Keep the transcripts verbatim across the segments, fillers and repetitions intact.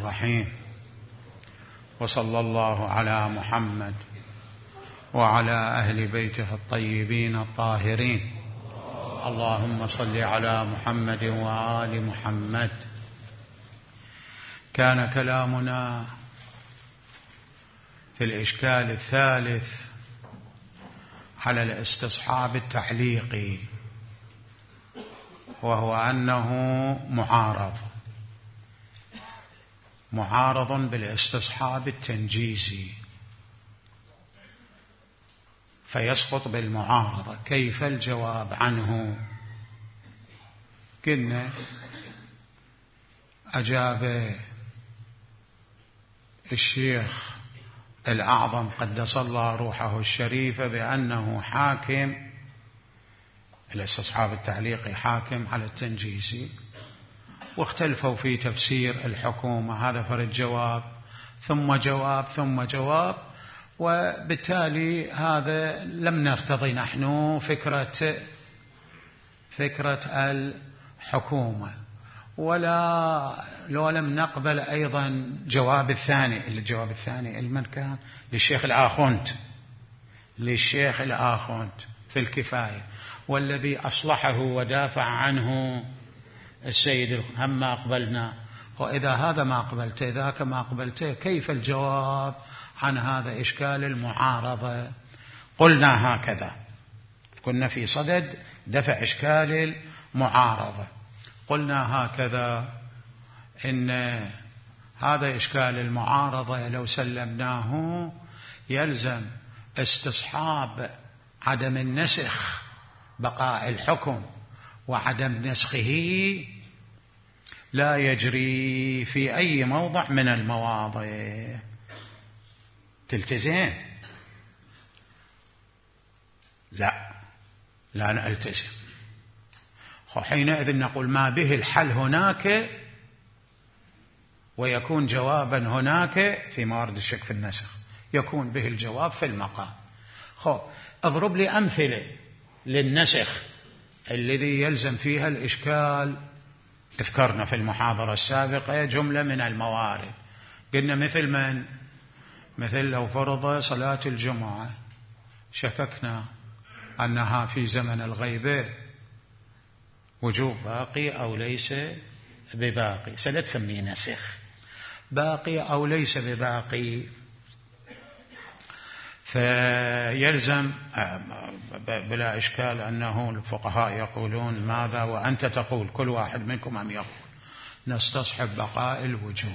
الرحيم. وصلى الله على محمد وعلى أهل بيته الطيبين الطاهرين. اللهم صل على محمد وآل محمد. كان كلامنا في الإشكال الثالث على الاستصحاب التعليقي، وهو أنه معارض معارض بالاستصحاب التنجيزي، فيسقط بالمعارضة. كيف الجواب عنه؟ قلنا أجاب الشيخ الأعظم قدس الله روحه الشريفة بأنه حاكم، الاستصحاب التعليقي حاكم على التنجيزي، واختلفوا في تفسير الحكومة. هذا فرد جواب ثم جواب ثم جواب، وبالتالي هذا لم نرتضي نحن فكرة فكرة الحكومة، ولا لو لم نقبل أيضا جواب الثاني. الجواب الثاني المن كان للشيخ الآخوند للشيخ الآخوند في الكفاية، والذي أصلحه ودافع عنه السيد. هم ما أقبلنا، وإذا هذا ما قبلته ذاك ما قبلته، كيف الجواب عن هذا إشكال المعارضة؟ قلنا هكذا، كنا في صدد دفع إشكال المعارضة. قلنا هكذا إن هذا إشكال المعارضة لو سلمناه يلزم استصحاب عدم النسخ، بقاء الحكم وعدم نسخه لا يجري في أي موضع من المواضع. تلتزم؟ لا لا نلتزم. حينئذ نقول ما به الحل هناك، ويكون جوابا هناك في موارد الشك في النسخ، يكون به الجواب في المقام. خو اضرب لي أمثلة للنسخ الذي يلزم فيها الإشكال. ذكرنا في المحاضرة السابقة جملة من الموارد، قلنا مثل من؟ مثل لو فرض صلاة الجمعة شككنا أنها في زمن الغيبة وجوب باقي أو ليس بباقي، سنسميه نسخ. باقي أو ليس بباقي، فيلزم بلا إشكال أنه الفقهاء يقولون ماذا وأنت تقول، كل واحد منكم أم يقول نستصحب بقاء الوجوب.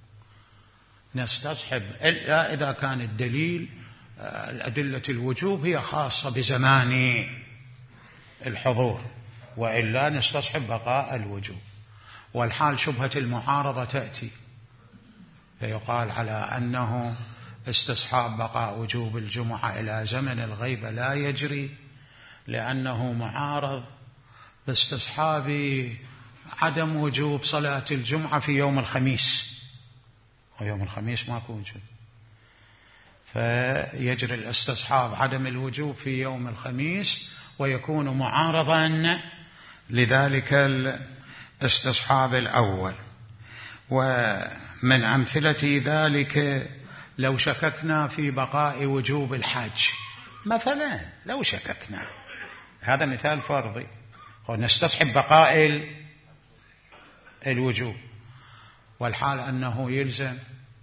نستصحب إلا إذا كان الدليل الأدلة الوجوب هي خاصة بزمان الحضور، وإلا نستصحب بقاء الوجوب. والحال شبهة المعارضة تأتي، فيقال على أنه استصحاب بقاء وجوب الجمعة إلى زمن الغيبة لا يجري، لأنه معارض باستصحاب عدم وجوب صلاة الجمعة في يوم الخميس، ويوم الخميس ماكو وجوب، فيجري الاستصحاب عدم الوجوب في يوم الخميس، ويكون معارضا لذلك الاستصحاب الأول. ومن أمثلة ذلك لو شككنا في بقاء وجوب الحج مثلا، لو شككنا، هذا مثال فرضي، نستصحب بقاء الوجوب، والحال أنه يلزم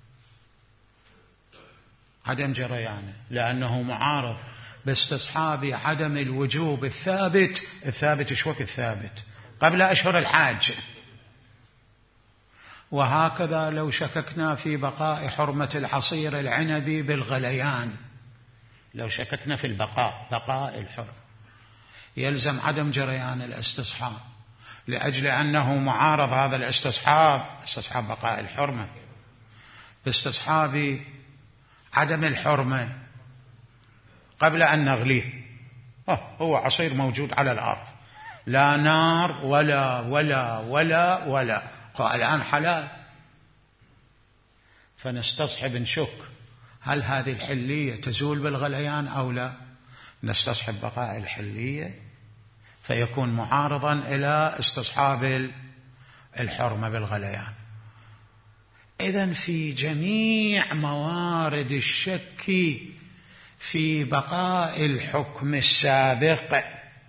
عدم جريانه، لأنه معارض باستصحاب عدم الوجوب الثابت. الثابت إيش وقت الثابت؟ قبل أشهر الحاج. وهكذا لو شككنا في بقاء حرمة العصير العنبي بالغليان، لو شككنا في البقاء بقاء الحرمة، يلزم عدم جريان الاستصحاب، لأجل أنه معارض هذا الاستصحاب، استصحاب بقاء الحرمة باستصحاب عدم الحرمة قبل أن نغليه. هو عصير موجود على الأرض، لا نار ولا ولا ولا ولا، الآن حلال، فنستصحب نشك هل هذه الحلية تزول بالغليان أو لا، نستصحب بقاء الحلية، فيكون معارضا إلى استصحاب الحرمة بالغليان. إذن في جميع موارد الشك في بقاء الحكم السابق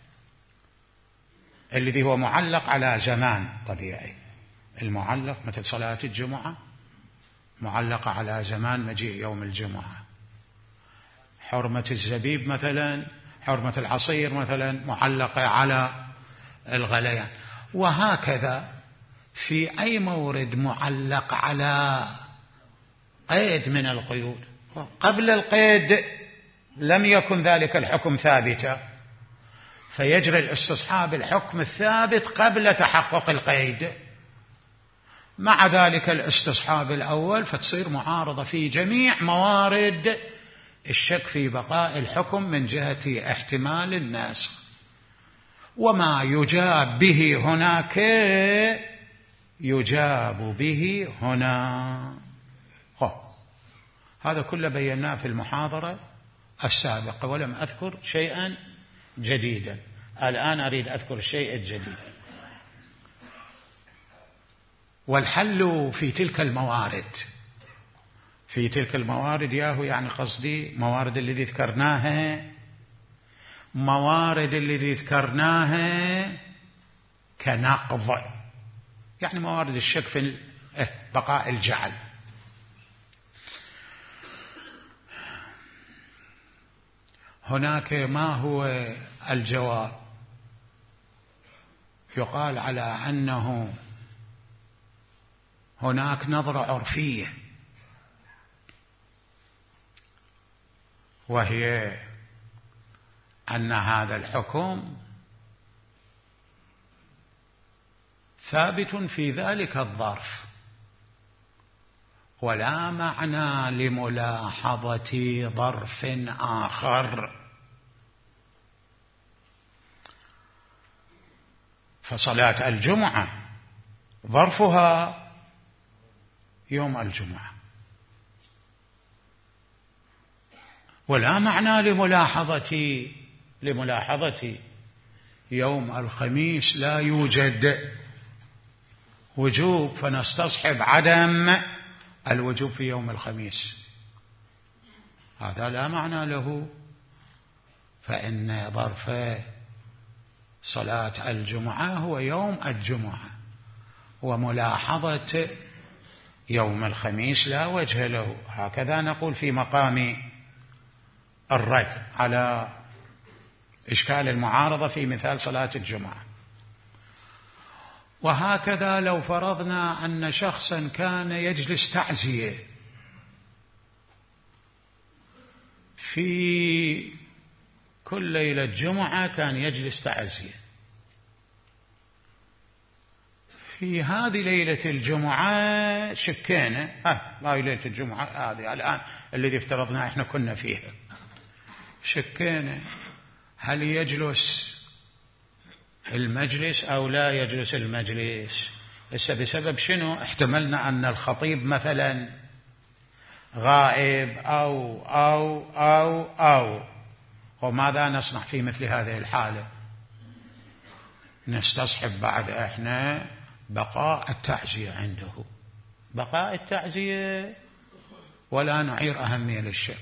الذي هو معلق على زمان طبيعي، المعلق مثل صلاة الجمعة معلقة على زمان مجيء يوم الجمعة، حرمة الزبيب مثلا، حرمة العصير مثلا معلقة على الغليان، وهكذا في أي مورد معلق على قيد من القيود. قبل القيد لم يكن ذلك الحكم ثابتا، فيجري الاستصحاب الحكم الثابت قبل تحقق القيد، مع ذلك الاستصحاب الأول، فتصير معارضة في جميع موارد الشك في بقاء الحكم من جهة احتمال الناسخ. وما يجاب به هناك يجاب به هنا. هذا كله بيناه في المحاضرة السابقة، ولم أذكر شيئا جديدا. الآن أريد أذكر الشيء الجديد. والحل في تلك الموارد، في تلك الموارد ياهو يعني قصدي موارد اللي ذكرناها، موارد اللي ذكرناها كنقض، يعني موارد الشك في بقاء الجعل. هناك ما هو الجواب؟ يقال على أنه هناك نظرة عرفية، وهي أن هذا الحكم ثابت في ذلك الظرف، ولا معنى لملاحظة ظرف آخر. فصلاة الجمعة ظرفها يوم الجمعة، ولا معنى لملاحظة لملاحظة يوم الخميس لا يوجد وجوب، فنستصحب عدم الوجوب في يوم الخميس، هذا لا معنى له. فإن ظرف صلاة الجمعة هو يوم الجمعة، وملاحظة يوم الخميس لا وجه له. هكذا نقول في مقام الرد على إشكال المعارضة في مثال صلاة الجمعة. وهكذا لو فرضنا أن شخصا كان يجلس تعزية في كل ليلة جمعة، كان يجلس تعزية في هذه ليلة الجمعة، شكينا ها هذه ليلة الجمعة هذه الآن الذي افترضنا احنا كنا فيها، شكينا هل يجلس المجلس أو لا يجلس المجلس. إسا بسبب شنو؟ احتملنا أن الخطيب مثلا غائب أو أو أو أو وماذا نصنع في مثل هذه الحالة؟ نستصحب بعد احنا بقاء التعزية عنده، بقاء التعزية، ولا نعير أهمية للشك،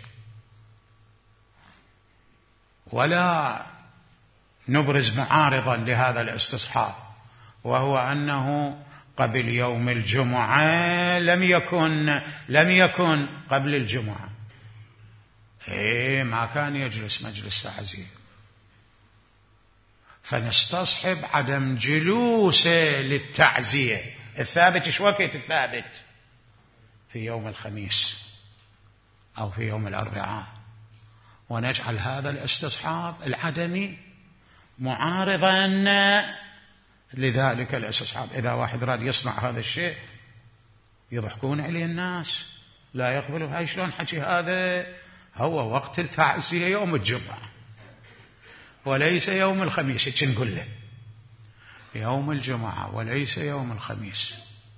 ولا نبرز معارضا لهذا الاستصحاب، وهو أنه قبل يوم الجمعة لم يكن لم يكن قبل الجمعة إيه ما كان يجلس مجلس تعزية، فنستصحب عدم جلوسه للتعزية. الثابت إيش وقت الثابت؟ في يوم الخميس أو في يوم الأربعاء، ونجعل هذا الاستصحاب العدمي معارضا لذلك الاستصحاب. إذا واحد راد يصنع هذا الشيء يضحكون عليه الناس، لا يقبلوا. هاي شلون حكي هذا؟ هو وقت التعزية يوم الجمعة وليس يوم الخميس، ايش نقول له؟ يوم الجمعة وليس يوم الخميس.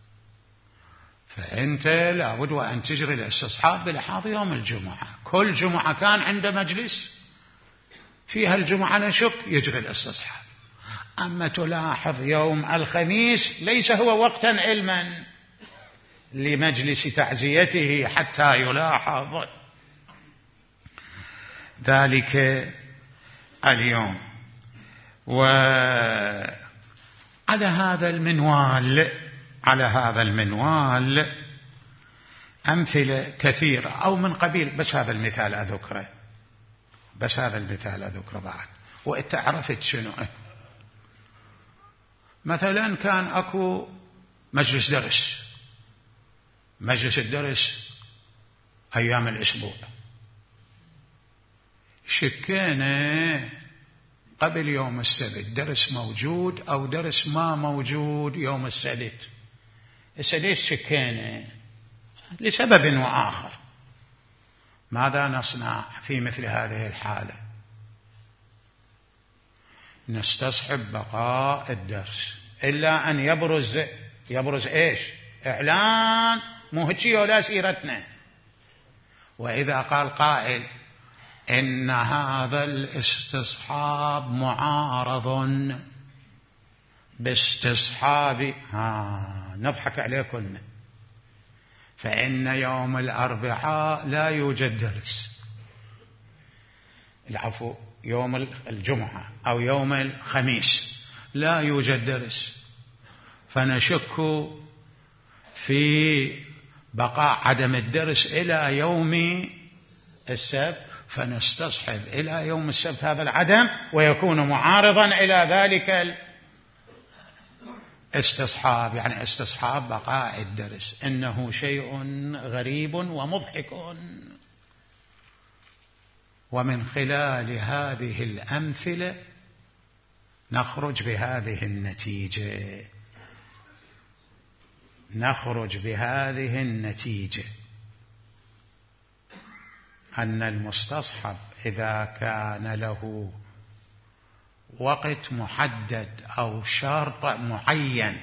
فأنت لابد وأن تجري الاستصحاب بلحاظ يوم الجمعة. كل جمعة كان عنده مجلس فيها الجمعة نشك يجري الاستصحاب. أما تلاحظ يوم الخميس ليس هو وقتا علما، لمجلس تعزيته حتى يلاحظ ذلك اليوم. وعلى هذا المنوال على هذا المنوال أمثلة كثيرة، أو من قبيل بس هذا المثال أذكره بس هذا المثال أذكره بعد وإنت عرفت شنو. مثلا كان أكو مجلس درس، مجلس الدرس أيام الأسبوع، شكينا قبل يوم السبت درس موجود أو درس ما موجود يوم السبت. السبت شكينا لسبب وآخر، ماذا نصنع في مثل هذه الحالة؟ نستصحب بقاء الدرس إلا أن يبرز يبرز إيش؟ إعلان، مو هيجي ولا سيرتنا. وإذا قال قائل إن هذا الاستصحاب معارض باستصحاب، ها نضحك عليكم، فإن يوم الأربعاء لا يوجد درس، العفو يوم الجمعة أو يوم الخميس لا يوجد درس، فنشك في بقاء عدم الدرس إلى يوم السبت، فنستصحب إلى يوم السبت هذا العدم ويكون معارضا إلى ذلك الاستصحاب، يعني استصحاب بقاء الدرس. إنه شيء غريب ومضحك. ومن خلال هذه الأمثلة نخرج بهذه النتيجة نخرج بهذه النتيجة أن المستصحب إذا كان له وقت محدد أو شرط معين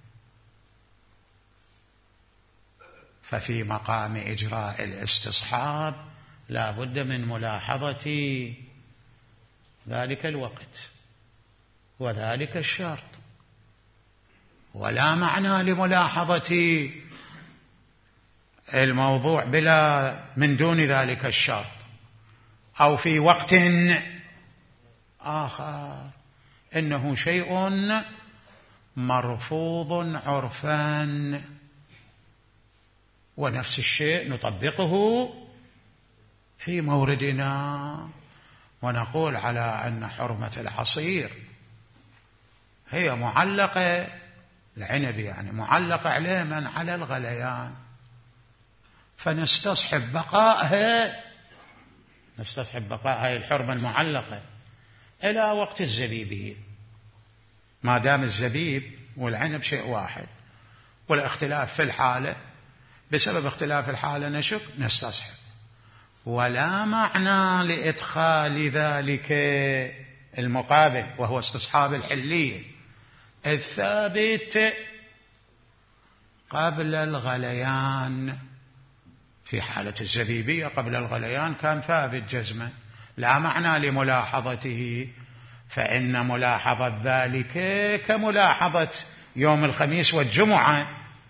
ففي مقام إجراء الاستصحاب لا بد من ملاحظة ذلك الوقت وذلك الشرط، ولا معنى لملاحظة الموضوع بلا من دون ذلك الشرط أو في وقت آخر. إنه شيء مرفوض عرفا، ونفس الشيء نطبقه في موردنا ونقول على أن حرمة العصير هي معلقة، العنب يعني معلقة عليه من على الغليان، فنستصحب بقائها نستصحب بقاء هذه الحرمة المعلقة إلى وقت الزبيب، ما دام الزبيب والعنب شيء واحد، والاختلاف في الحالة بسبب اختلاف الحالة نشك نستصحب، ولا معنى لإدخال ذلك المقابل وهو استصحاب الحلية الثابت قبل الغليان. في حالة الزبيبية قبل الغليان كان ثابت جزما، لا معنى لملاحظته، فإن ملاحظة ذلك كملاحظة يوم الخميس والجمعة،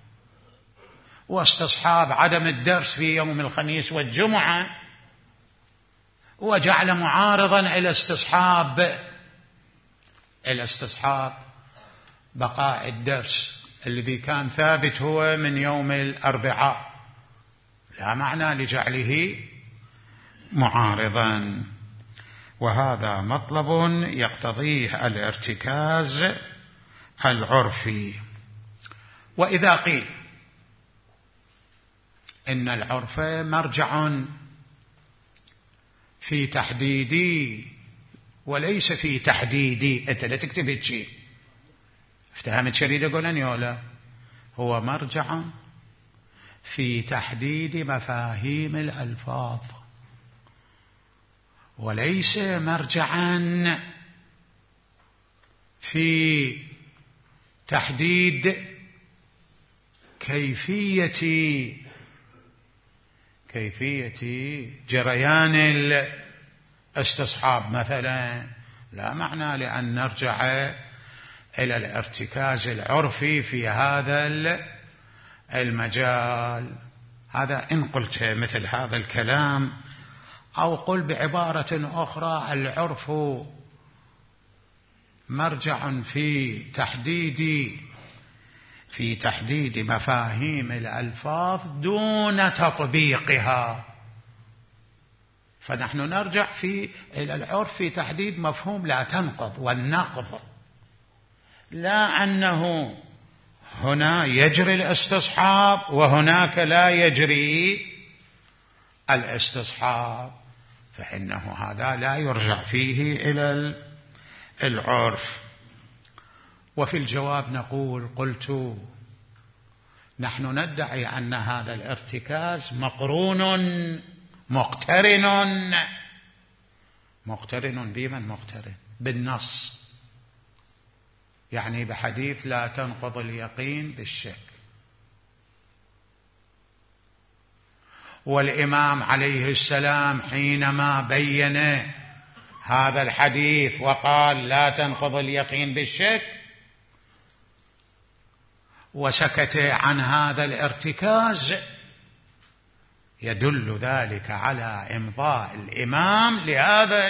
واستصحاب عدم الدرس في يوم الخميس والجمعة وجعل معارضا إلى استصحاب إلى استصحاب بقاء الدرس الذي كان ثابت هو من يوم الأربعاء، لا معنى لجعله معارضا. وهذا مطلب يقتضيه الارتكاز العرفي. وإذا قيل إن العرف مرجع في تحديدي وليس في تحديدي، أنت لا تكتب هيك، افتهمت شريد أقول ولا هو مرجع في تحديد مفاهيم الألفاظ وليس مرجعا في تحديد كيفية كيفية جريان الاستصحاب مثلا، لا معنى لأن نرجع إلى الارتكاز العرفي في هذا المجال. هذا إن قلت مثل هذا الكلام، أو قل بعبارة أخرى: العرف مرجع في تحديد في تحديد مفاهيم الألفاظ دون تطبيقها. فنحن نرجع في إلى العرف في تحديد مفهوم لا تنقض والنقض، لا أنه هنا يجري الاستصحاب وهناك لا يجري الاستصحاب، فإنه هذا لا يرجع فيه إلى العرف. وفي الجواب نقول: قلت نحن ندعي أن هذا الارتكاز مقرون مقترن. مقترن بمن؟ مقترن بالنص، يعني بحديث لا تنقض اليقين بالشك. والإمام عليه السلام حينما بين هذا الحديث وقال لا تنقض اليقين بالشك وسكت عن هذا الارتكاز، يدل ذلك على إمضاء الإمام لهذا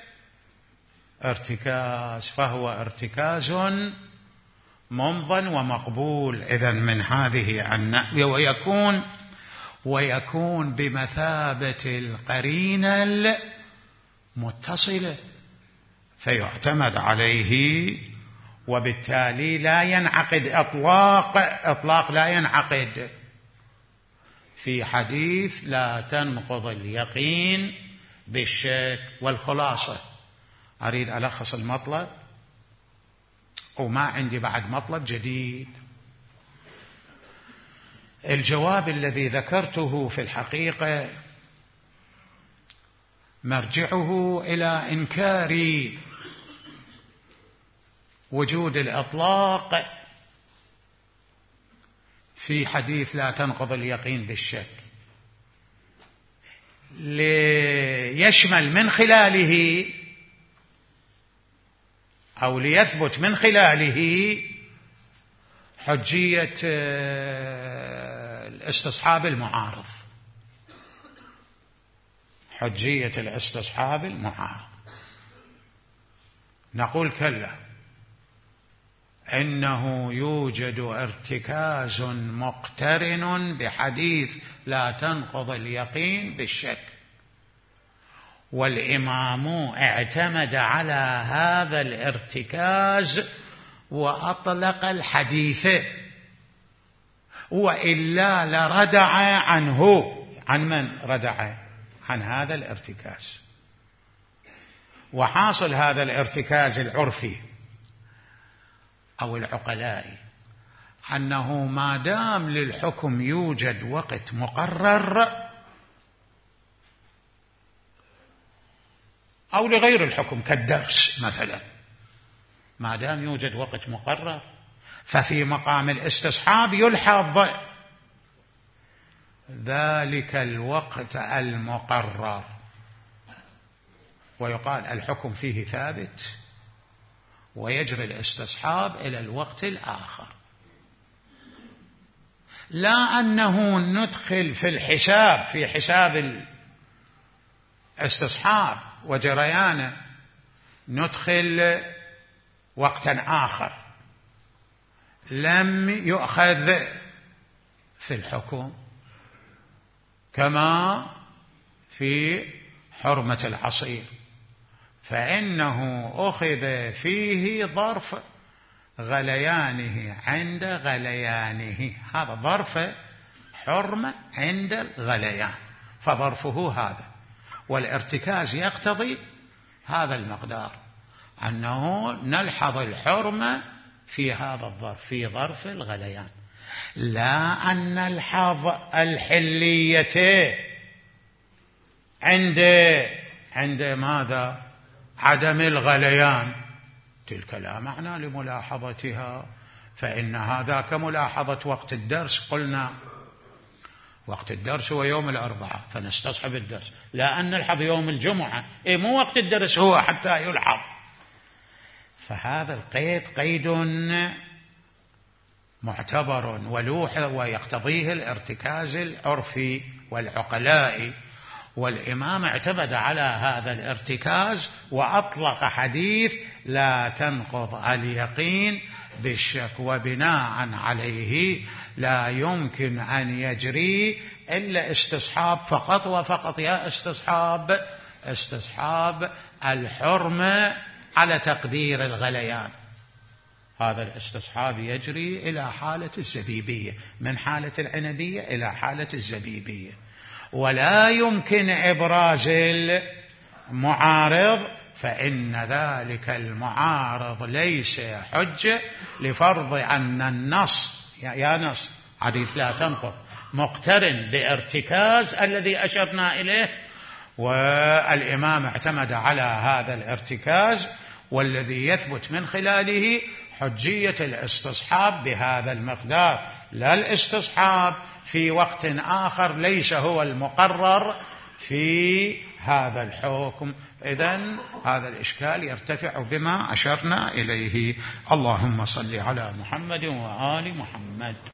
الارتكاز، فهو ارتكاز ممضى ومقبول. إذن من هذه الناحية ويكون ويكون بمثابة القرينة المتصلة، فيعتمد عليه، وبالتالي لا ينعقد إطلاق إطلاق لا ينعقد في حديث لا تنقض اليقين بالشك. والخلاصة، أريد ألخص المطلب وما عندي بعد مطلب جديد. الجواب الذي ذكرته في الحقيقة مرجعه إلى إنكار وجود الإطلاق في حديث لا تنقض اليقين بالشك، ليشمل من خلاله أو ليثبت من خلاله حجية الاستصحاب المعارض. حجية الاستصحاب المعارض. نقول: كلا، إنه يوجد ارتكاز مقترن بحديث لا تنقض اليقين بالشك، والإمام اعتمد على هذا الارتكاز وأطلق الحديث، وإلا لردع عنه. عن من ردع؟ عن هذا الارتكاز. وحاصل هذا الارتكاز العرفي أو العقلائي أنه ما دام للحكم يوجد وقت مقرر، أو لغير الحكم كالدرس مثلا، ما دام يوجد وقت مقرر ففي مقام الاستصحاب يلحظ ذلك الوقت المقرر ويقال الحكم فيه ثابت، ويجري الاستصحاب إلى الوقت الآخر. لا أنه ندخل في الحساب في حساب الاستصحاب وجريانه ندخل وقتا آخر لم يؤخذ في الحكم، كما في حرمة العصير، فإنه أخذ فيه ظرف غليانه عند غليانه. هذا ظرف حرمة عند الغليان، فظرفه هذا، والارتكاز يقتضي هذا المقدار، أنه نلحظ الحرمة في هذا الظرف، في ظرف الغليان، لا أن نلحظ الحلية عند عند ماذا؟ عدم الغليان. تلك لا معنى لملاحظتها، فإن هذا كملاحظة وقت الدرس. قلنا وقت الدرس هو يوم الأربعاء فنستصحب الدرس، لا أن نلحظ يوم الجمعة، إيه مو وقت الدرس هو حتى يلحظ. فهذا القيد قيد معتبر ولوح ويقتضيه الارتكاز العرفي والعقلائي، والإمام اعتمد على هذا الارتكاز وأطلق حديث لا تنقض اليقين بالشك، وبناء عليه لا يمكن أن يجري إلا استصحاب فقط وفقط. يا استصحاب استصحاب الحرمة على تقدير الغليان، هذا الاستصحاب يجري إلى حالة الزبيبية، من حالة العنبية إلى حالة الزبيبية، ولا يمكن إبراز المعارض، فإن ذلك المعارض ليس حجة لفرض أن النص يا نص حديث لا تنقض مقترن بارتكاز الذي أشرنا إليه، والإمام اعتمد على هذا الارتكاز، والذي يثبت من خلاله حجية الاستصحاب بهذا المقدار، لا الاستصحاب في وقت آخر ليس هو المقرر في هذا الحكم. إذن هذا الإشكال يرتفع بما أشرنا إليه. اللهم صل على محمد وآل محمد.